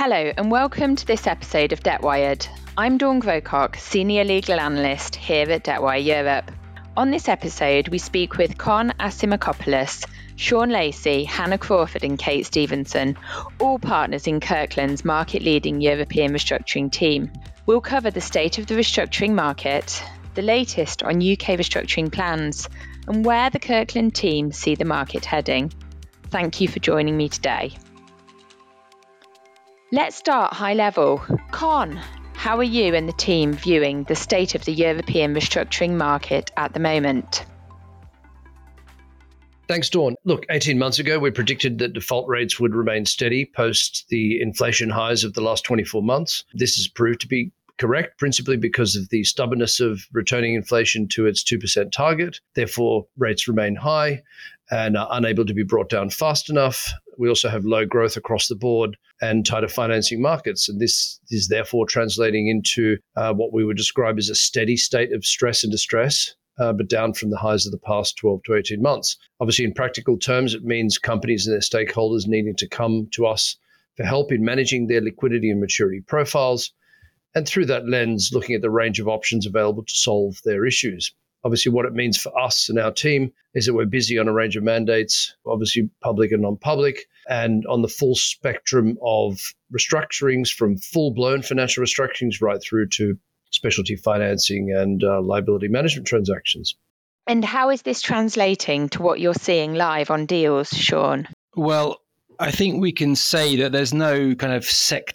Hello and welcome to this episode of DebtWired. I'm Dawn Grocock, Senior Legal Analyst here at DebtWire Europe. On this episode, we speak with Con Asimakopoulos, Sean Lacey, Hannah Crawford and Kate Stevenson, all partners in Kirkland's market-leading European restructuring team. We'll cover the state of the restructuring market, the latest on UK restructuring plans, and where the Kirkland team see the market heading. Thank you for joining me today. Let's start high level. Con, how are you and the team viewing the state of the European restructuring market at the moment? Thanks, Dawn. Look, 18 months ago, we predicted that default rates would remain steady post the inflation highs of the last 24 months. This has proved to be correct, principally because of the stubbornness of returning inflation to its 2% target. Therefore, rates remain high and are unable to be brought down fast enough. We also have low growth across the board and tighter financing markets. And this is therefore translating into what we would describe as a steady state of stress and distress, but down from the highs of the past 12 to 18 months. Obviously, in practical terms, it means companies and their stakeholders needing to come to us for help in managing their liquidity and maturity profiles. And through that lens, looking at the range of options available to solve their issues. Obviously, what it means for us and our team is that we're busy on a range of mandates, obviously public and non-public, and on the full spectrum of restructurings, from full-blown financial restructurings right through to specialty financing and liability management transactions. And how is this translating to what you're seeing live on deals, Sean? Well, I think we can say that there's no kind of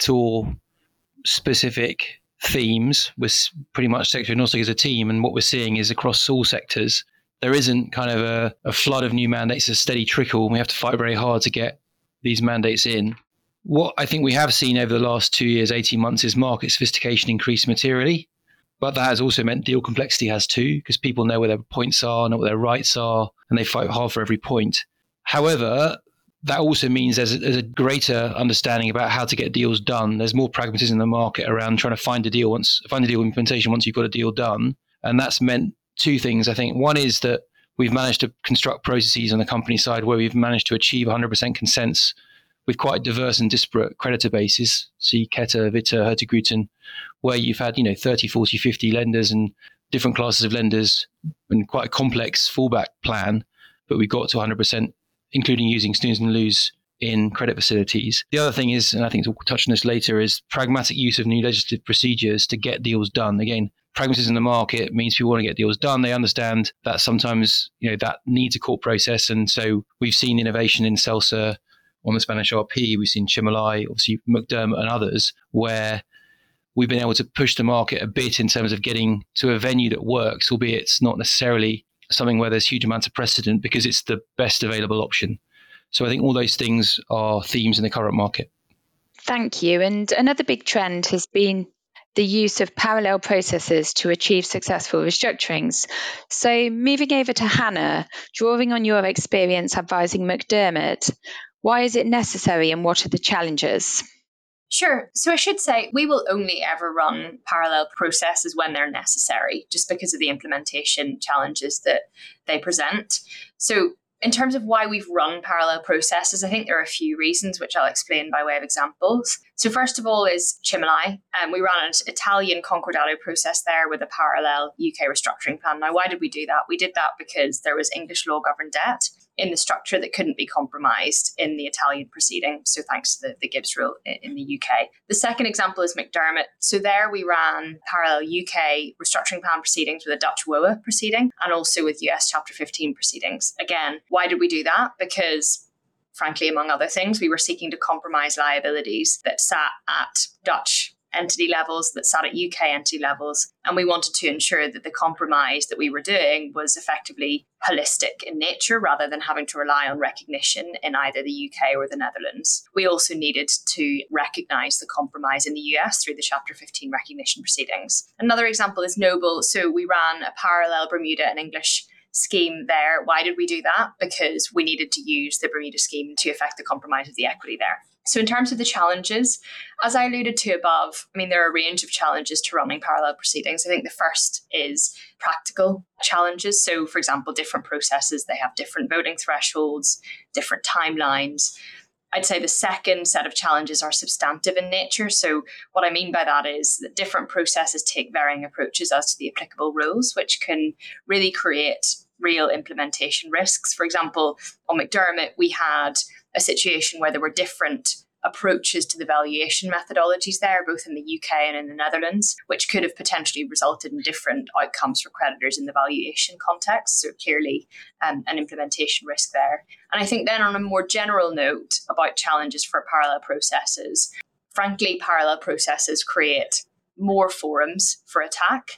sector-specific themes. We're pretty much sector agnostic as a team, and what we're seeing is across all sectors, there isn't kind of a flood of new mandates, a steady trickle, and we have to fight very hard to get these mandates in. What I think we have seen over the last 2 years, 18 months, is market sophistication increase materially, but that has also meant deal complexity has too, because people know where their points are, know what their rights are, and they fight hard for every point. However, that also means there's a greater understanding about how to get deals done. There's more pragmatism in the market around trying to find a deal implementation once you've got a deal done. And that's meant two things, I think. One is that we've managed to construct processes on the company side where we've managed to achieve 100% consents with quite diverse and disparate creditor bases. See Keta, Vita, Hurtigruten, where you've had 30, 40, 50 lenders and different classes of lenders and quite a complex fallback plan, but we got to 100%, including using snooze and lose in credit facilities. The other thing is, and I think we'll touch on this later, is pragmatic use of new legislative procedures to get deals done. Again, pragmatism in the market means people want to get deals done. They understand that sometimes that needs a court process. And so we've seen innovation in CELSA on the Spanish RP. We've seen Chimolai, obviously McDermott and others, where we've been able to push the market a bit in terms of getting to a venue that works, albeit it's not necessarily something where there's huge amounts of precedent because it's the best available option. So I think all those things are themes in the current market. Thank you. And another big trend has been the use of parallel processes to achieve successful restructurings. So moving over to Hannah, drawing on your experience advising McDermott, why is it necessary and what are the challenges? Sure. So I should say we will only ever run parallel processes when they're necessary, just because of the implementation challenges that they present. So in terms of why we've run parallel processes, I think there are a few reasons, which I'll explain by way of examples. So first of all is Chimolai. We ran an Italian concordato process there with a parallel UK restructuring plan. Now, why did we do that? We did that because there was English law governed debt in the structure that couldn't be compromised in the Italian proceeding. So thanks to the Gibbs rule in the UK. The second example is McDermott. So there we ran parallel UK restructuring plan proceedings with a Dutch WOA proceeding and also with US Chapter 15 proceedings. Again, why did we do that? Because frankly, among other things, we were seeking to compromise liabilities that sat at Dutch entity levels, that sat at UK entity levels. And we wanted to ensure that the compromise that we were doing was effectively holistic in nature rather than having to rely on recognition in either the UK or the Netherlands. We also needed to recognise the compromise in the US through the Chapter 15 recognition proceedings. Another example is Noble. So we ran a parallel Bermuda and English scheme there. Why did we do that? Because we needed to use the Bermuda scheme to affect the compromise of the equity there. So in terms of the challenges, as I alluded to above, there are a range of challenges to running parallel proceedings. I think the first is practical challenges. So for example, different processes, they have different voting thresholds, different timelines. I'd say the second set of challenges are substantive in nature. So what I mean by that is that different processes take varying approaches as to the applicable rules, which can really create real implementation risks. For example, on McDermott, we had a situation where there were different approaches to the valuation methodologies there, both in the UK and in the Netherlands, which could have potentially resulted in different outcomes for creditors in the valuation context. So clearly an implementation risk there. And I think then on a more general note about challenges for parallel processes, frankly, parallel processes create more forums for attack.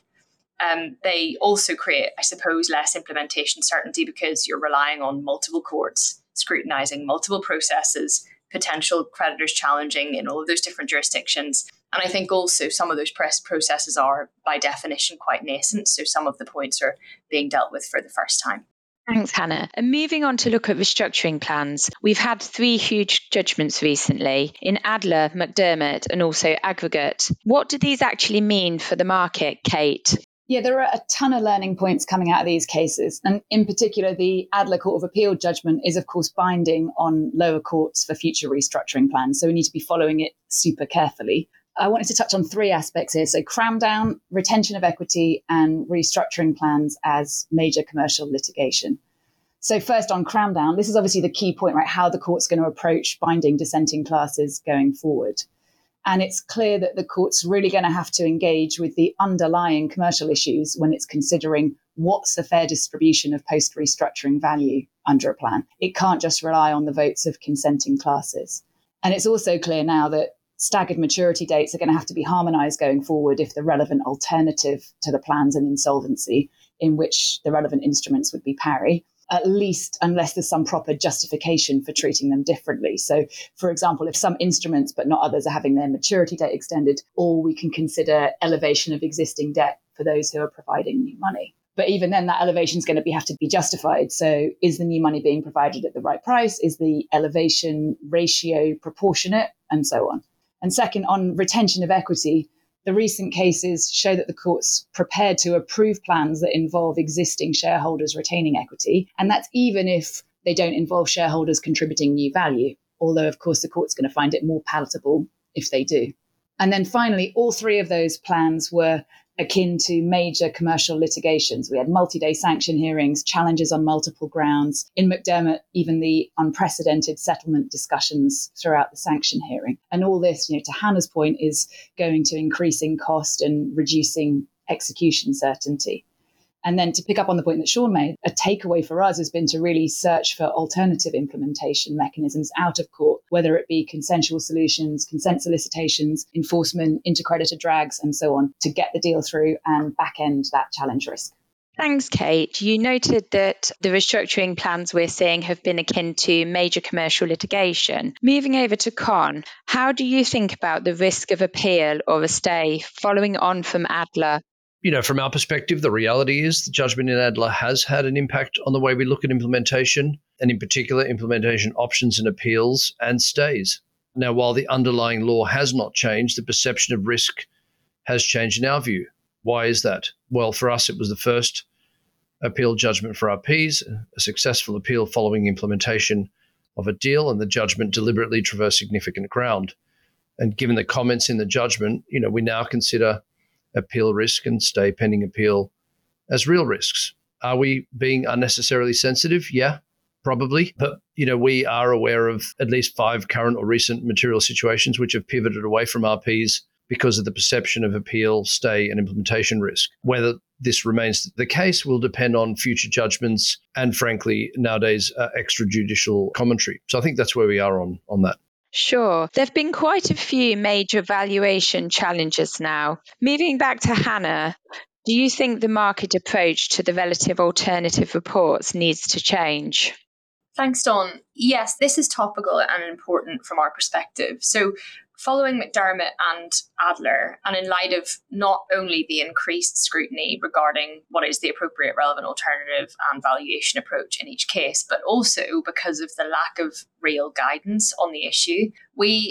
They also create, I suppose, less implementation certainty because you're relying on multiple courts scrutinizing multiple processes, potential creditors challenging in all of those different jurisdictions. And I think also some of those processes are by definition quite nascent. So some of the points are being dealt with for the first time. Thanks, Hannah. And moving on to look at restructuring plans, we've had 3 huge judgments recently in Adler, McDermott, and also Aggregate. What do these actually mean for the market, Kate? Yeah, there are a ton of learning points coming out of these cases. And in particular, the Adler Court of Appeal judgment is, of course, binding on lower courts for future restructuring plans. So we need to be following it super carefully. I wanted to touch on 3 aspects here. So cram down, retention of equity, and restructuring plans as major commercial litigation. So first on cram down, this is obviously the key point, right? How the court's going to approach binding dissenting classes going forward. And it's clear that the court's really going to have to engage with the underlying commercial issues when it's considering what's a fair distribution of post-restructuring value under a plan. It can't just rely on the votes of consenting classes. And it's also clear now that staggered maturity dates are going to have to be harmonised going forward if the relevant alternative to the plan's an insolvency, in which the relevant instruments would be pari, at least unless there's some proper justification for treating them differently. So, for example, if some instruments but not others are having their maturity date extended, or we can consider elevation of existing debt for those who are providing new money. But even then, that elevation is going to have to be justified. So is the new money being provided at the right price? Is the elevation ratio proportionate? And so on. And second, on retention of equity, the recent cases show that the court's prepared to approve plans that involve existing shareholders retaining equity. And that's even if they don't involve shareholders contributing new value. Although, of course, the court's going to find it more palatable if they do. And then finally, all 3 of those plans were akin to major commercial litigations. We had multi-day sanction hearings, challenges on multiple grounds. In McDermott, even the unprecedented settlement discussions throughout the sanction hearing. And all this, to Hannah's point, is going to increasing cost and reducing execution certainty. And then to pick up on the point that Sean made, a takeaway for us has been to really search for alternative implementation mechanisms out of court, whether it be consensual solutions, consent solicitations, enforcement, intercreditor drags, and so on, to get the deal through and back end that challenge risk. Thanks, Kate. You noted that the restructuring plans we're seeing have been akin to major commercial litigation. Moving over to Con, how do you think about the risk of appeal or a stay following on from Adler? From our perspective, the reality is the judgment in Adler has had an impact on the way we look at implementation, and in particular, implementation options and appeals and stays. Now, while the underlying law has not changed, the perception of risk has changed in our view. Why is that? Well, for us, it was the first appeal judgment for RPs, a successful appeal following implementation of a deal, and the judgment deliberately traversed significant ground. And given the comments in the judgment, we now consider appeal risk and stay pending appeal as real risks. Are we being unnecessarily sensitive? Yeah, probably. But, we are aware of at least 5 current or recent material situations which have pivoted away from RPs because of the perception of appeal, stay, and implementation risk. Whether this remains the case will depend on future judgments and, frankly, nowadays extrajudicial commentary. So I think that's where we are on that. Sure. There have been quite a few major valuation challenges now. Moving back to Hannah, do you think the market approach to the relative alternative reports needs to change? Thanks, Dawn. Yes, this is topical and important from our perspective. So following McDermott and Adler, and in light of not only the increased scrutiny regarding what is the appropriate relevant alternative and valuation approach in each case, but also because of the lack of real guidance on the issue, we at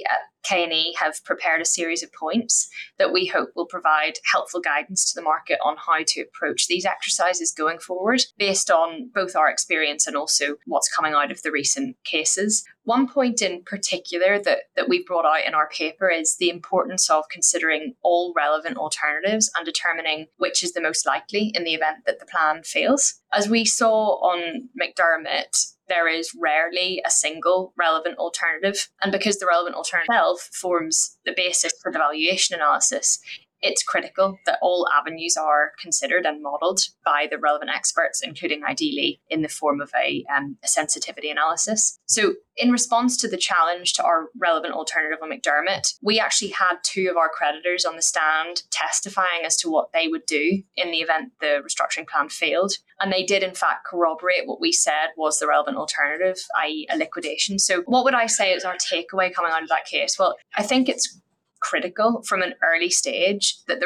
K&E have prepared a series of points that we hope will provide helpful guidance to the market on how to approach these exercises going forward, based on both our experience and also what's coming out of the recent cases. One point in particular that we've brought out in our paper is the importance of considering all relevant alternatives and determining which is the most likely in the event that the plan fails. As we saw on McDermott, there is rarely a single relevant alternative. And because the relevant alternative itself forms the basis for the valuation analysis, it's critical that all avenues are considered and modelled by the relevant experts, including ideally in the form of a sensitivity analysis. So in response to the challenge to our relevant alternative on McDermott, we actually had two of our creditors on the stand testifying as to what they would do in the event the restructuring plan failed. And they did, in fact, corroborate what we said was the relevant alternative, i.e. a liquidation. So what would I say is our takeaway coming out of that case? Well, I think it's critical from an early stage that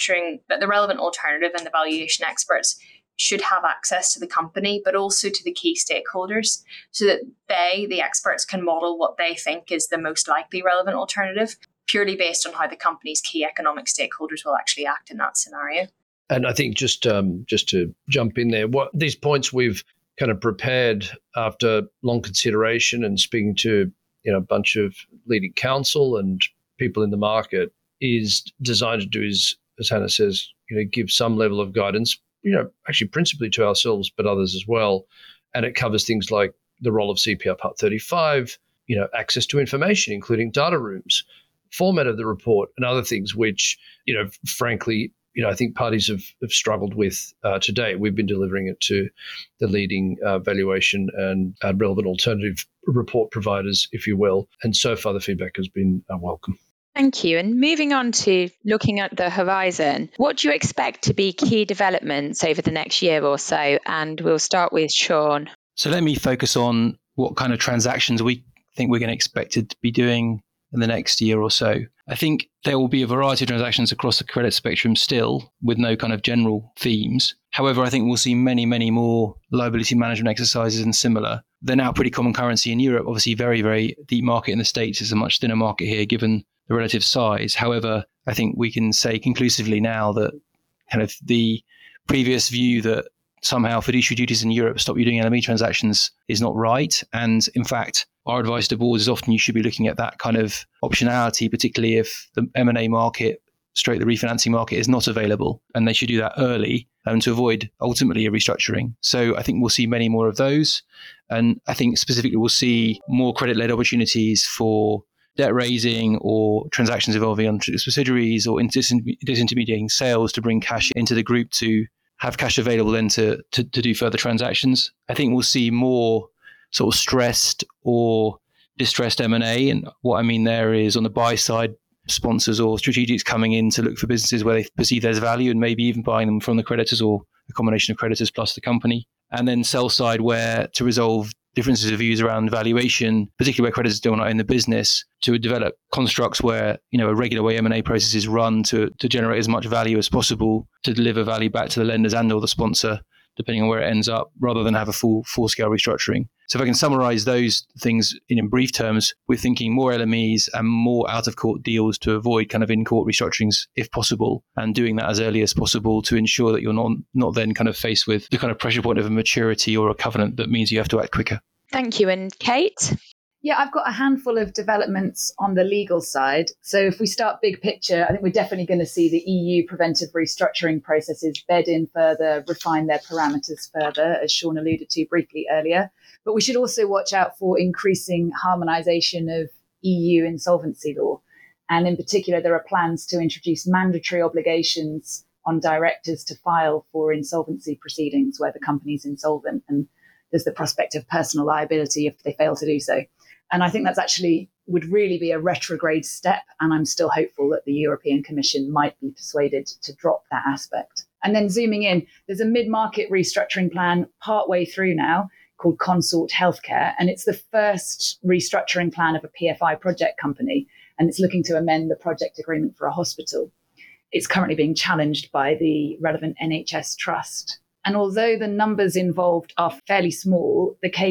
the relevant alternative and the valuation experts should have access to the company, but also to the key stakeholders, so that the experts, can model what they think is the most likely relevant alternative, purely based on how the company's key economic stakeholders will actually act in that scenario. And I think just to jump in there, what these points we've kind of prepared after long consideration and speaking to a bunch of leading counsel and people in the market is designed to do is, as Hannah says, give some level of guidance, actually principally to ourselves, but others as well. And it covers things like the role of CPR Part 35, access to information, including data rooms, format of the report, and other things which, frankly, I think parties have struggled with to date. We've been delivering it to the leading valuation and relevant alternative report providers, if you will. And so far, the feedback has been welcome. Thank you. And moving on to looking at the horizon, what do you expect to be key developments over the next year or so? And we'll start with Sean. So let me focus on what kind of transactions we think we're going to expect to be doing in the next year or so. I think there will be a variety of transactions across the credit spectrum still, with no kind of general themes. However, I think we'll see many, many more liability management exercises and similar. They're now pretty common currency in Europe. Obviously, very, very deep market in the States. Is a much thinner market here, given the relative size. However, I think we can say conclusively now that kind of the previous view that somehow fiduciary duties in Europe stop you doing LME transactions is not right. And in fact, our advice to boards is often you should be looking at that kind of optionality, particularly if the M&A market, straight the refinancing market is not available, and they should do that early to avoid ultimately a restructuring. So I think we'll see many more of those. And I think specifically we'll see more credit-led opportunities for debt raising or transactions involving on subsidiaries or disintermediating sales to bring cash into the group to have cash available then to do further transactions. I think we'll see more sort of stressed or distressed M&A. And what I mean there is on the buy side, sponsors or strategics coming in to look for businesses where they perceive there's value and maybe even buying them from the creditors or a combination of creditors plus the company. And then sell side where to resolve differences of views around valuation, particularly where creditors don't own the business, to develop constructs where, a regular way M&A process is run to generate as much value as possible, to deliver value back to the lenders and or the sponsor, depending on where it ends up, rather than have a full-scale restructuring. So if I can summarize those things in brief terms, we're thinking more LMEs and more out-of-court deals to avoid kind of in-court restructurings if possible, and doing that as early as possible to ensure that you're not then kind of faced with the kind of pressure point of a maturity or a covenant that means you have to act quicker. Thank you. And Kate? Yeah, I've got a handful of developments on the legal side. So if we start big picture, I think we're definitely going to see the EU preventive restructuring processes bed in further, refine their parameters further, as Sean alluded to briefly earlier. But we should also watch out for increasing harmonisation of EU insolvency law. And in particular, there are plans to introduce mandatory obligations on directors to file for insolvency proceedings where the company's insolvent, and there's the prospect of personal liability if they fail to do so. And I think that's actually would really be a retrograde step. And I'm still hopeful that the European Commission might be persuaded to drop that aspect. And then zooming in, there's a mid-market restructuring plan partway through now called Consort Healthcare. And it's the first restructuring plan of a PFI project company. And it's looking to amend the project agreement for a hospital. It's currently being challenged by the relevant NHS trust. And although the numbers involved are fairly small, the case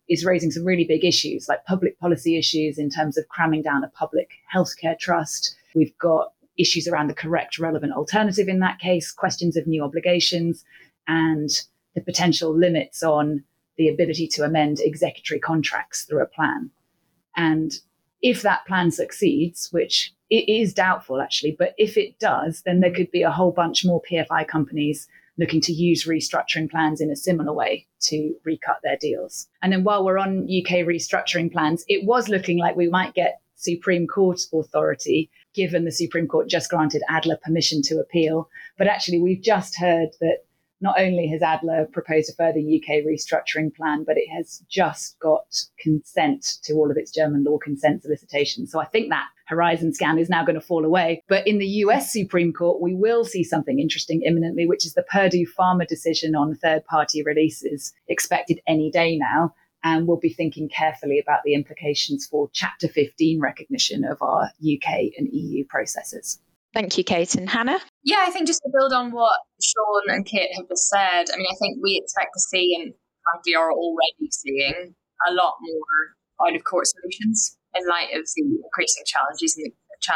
is raising some really big issues, like public policy issues in terms of cramming down a public healthcare trust. We've got issues around the correct relevant alternative in that case, questions of new obligations, and the potential limits on the ability to amend executory contracts through a plan. And if that plan succeeds, which it is doubtful actually, but if it does, then there could be a whole bunch more PFI companies looking to use restructuring plans in a similar way to recut their deals. And then while we're on UK restructuring plans, it was looking like we might get Supreme Court authority, given the Supreme Court just granted Adler permission to appeal. But actually, we've just heard that not only has Adler proposed a further UK restructuring plan, but it has just got consent to all of its German law consent solicitations. So I think that Horizon scan is now going to fall away. But in the US Supreme Court, we will see something interesting imminently, which is the Purdue Pharma decision on third-party releases, expected any day now. And we'll be thinking carefully about the implications for Chapter 15 recognition of our UK and EU processes. Thank you, Kate. And Hannah? Yeah, I think just to build on what Sean and Kate have just said, I mean, I think we expect to see, and frankly are already seeing, a lot more out-of-court solutions in light of the increasing challenges and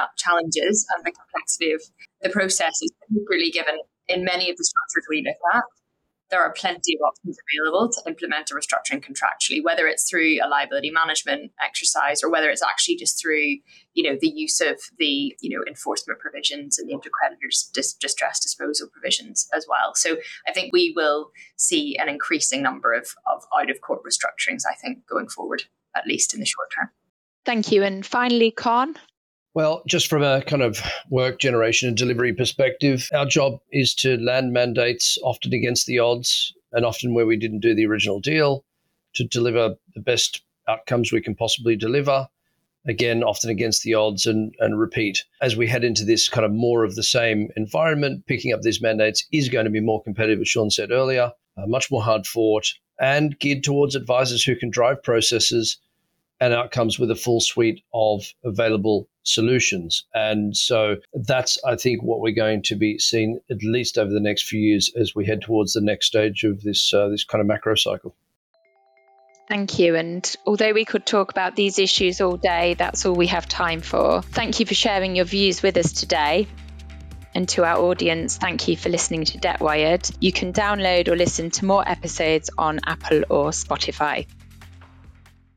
the complexity of the processes, particularly given in many of the structures we look at, there are plenty of options available to implement a restructuring contractually, whether it's through a liability management exercise or whether it's actually just through, the use of the, enforcement provisions and the intercreditors distress disposal provisions as well. So I think we will see an increasing number of out-of-court restructurings, I think, going forward, at least in the short term. Thank you. And finally, Con? Well, just from a kind of work generation and delivery perspective, our job is to land mandates often against the odds and often where we didn't do the original deal to deliver the best outcomes we can possibly deliver. Again, often against the odds and repeat. As we head into this kind of more of the same environment, picking up these mandates is going to be more competitive, as Sean said earlier, much more hard fought and geared towards advisors who can drive processes and outcomes with a full suite of available solutions. And so that's, I think, what we're going to be seeing at least over the next few years as we head towards the next stage of this kind of macro cycle. Thank you. And although we could talk about these issues all day, that's all we have time for. Thank you for sharing your views with us today. And to our audience, thank you for listening to Debt Wired. You can download or listen to more episodes on Apple or Spotify.